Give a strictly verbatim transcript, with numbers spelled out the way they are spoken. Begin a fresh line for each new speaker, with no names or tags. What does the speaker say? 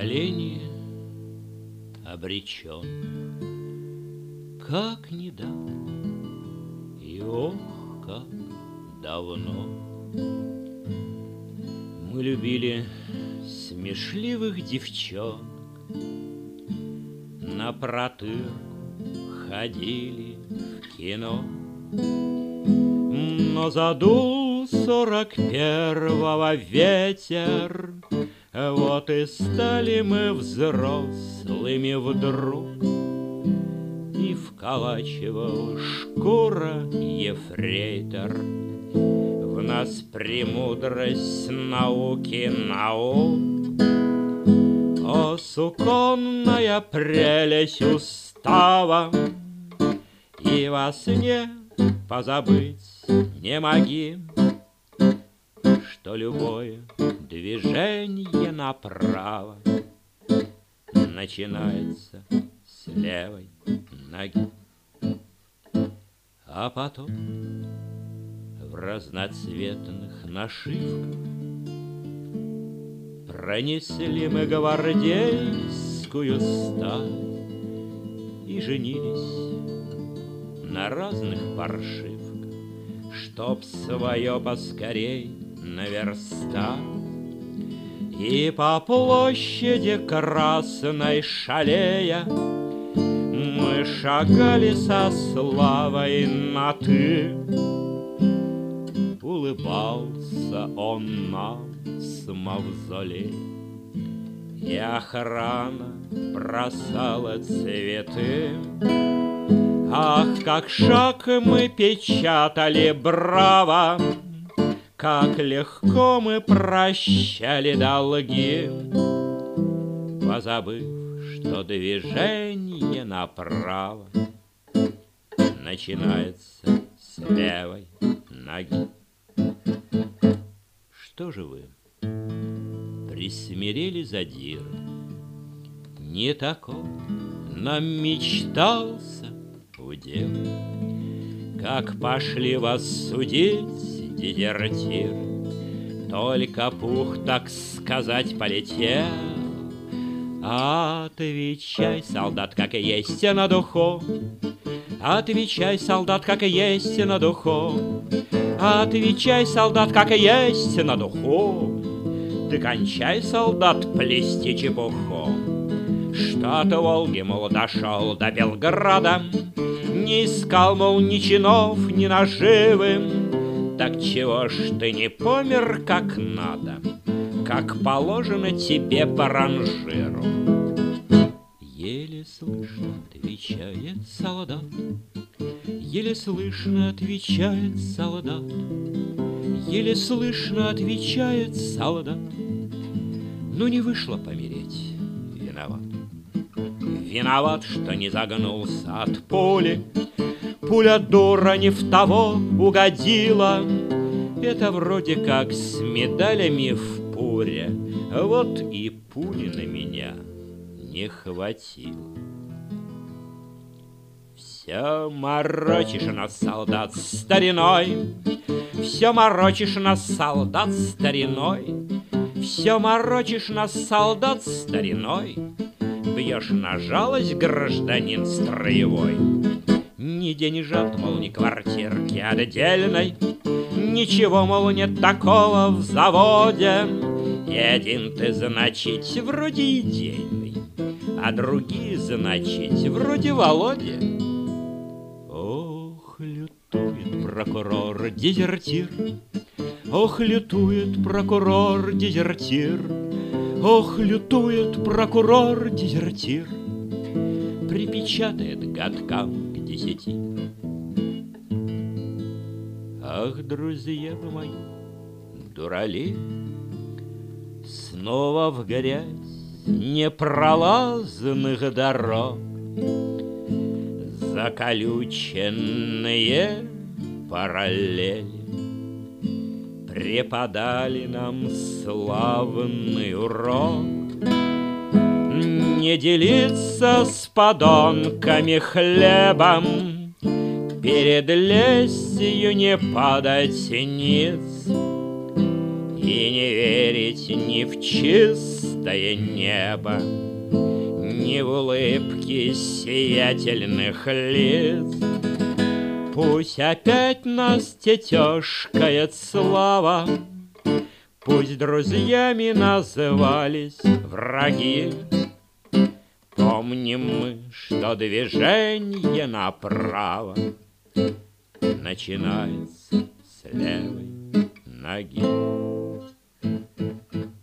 колени обречен, как недавно и ох, как давно мы любили смешливых девчонок, на протырку ходили в кино. Но задул сорок первого ветер, вот и стали мы взрослыми вдруг. И вколачивал шкура ефрейтор в нас премудрость науки наук. О, суконная прелесть устава, и во сне позабыть не моги, что любое движение направо начинается с левой ноги. А потом в разноцветных нашивках пронесли мы гвардейскую сталь и женились на разных паршивках, чтоб свое поскорей наверстать. И по площади красной шалея мы шагали со славой на «ты». Улыбался он нам с мавзолея, и охрана бросала цветы. Ах, как шаг мы печатали браво, как легко мы прощали долги, позабыв, что движение направо начинается с левой ноги. Что же вы присмирели задиры? Не такой нам мечтался удел, как пошли вас судить дезертир. Только пух, так сказать, полетел. Отвечай, солдат, как и есть на духу. Отвечай, солдат, как и есть на духу. Отвечай, солдат, как и есть на духу. Ты кончай, солдат, плести чепуху. Что от Волги, мол, дошел до Белграда, не искал, мол, ни чинов, ни наживы. Так чего ж ты не помер как надо, как положено тебе по ранжиру? Еле слышно отвечает солдат, еле слышно отвечает солдат, еле слышно отвечает солдат. Ну не вышло помереть, виноват. Виноват, что не загнулся от пули. Пуля, дура, не в того угодила. Это вроде как с медалями в пуре. Вот и пули на меня не хватило. Все морочишь нас, солдат, стариной, все морочишь нас, солдат, стариной, все морочишь нас, солдат, стариной. Бьешь на жалость, гражданин строевой. Ни деньжат, мол, ни квартирки отдельной, ничего, мол, нет такого в заводе. И один ты, значит, вроде идейный, а другие, значит, вроде Володя. Ох, лютует прокурор-дезертир, ох, лютует прокурор-дезертир, ох, лютует прокурор-дезертир, припечатает годкам к десяти. Ах, друзья мои, дурали, снова в грязь непролазных дорог, заколюченные параллели преподали нам славный урок. Не делиться с подонками хлебом, перед лестью не падать ниц. И не верить ни в чистое небо, ни в улыбки сиятельных лиц. Пусть опять нас тетешкает слава, пусть друзьями назывались враги. Помним мы, что движение направо начинается с левой ноги.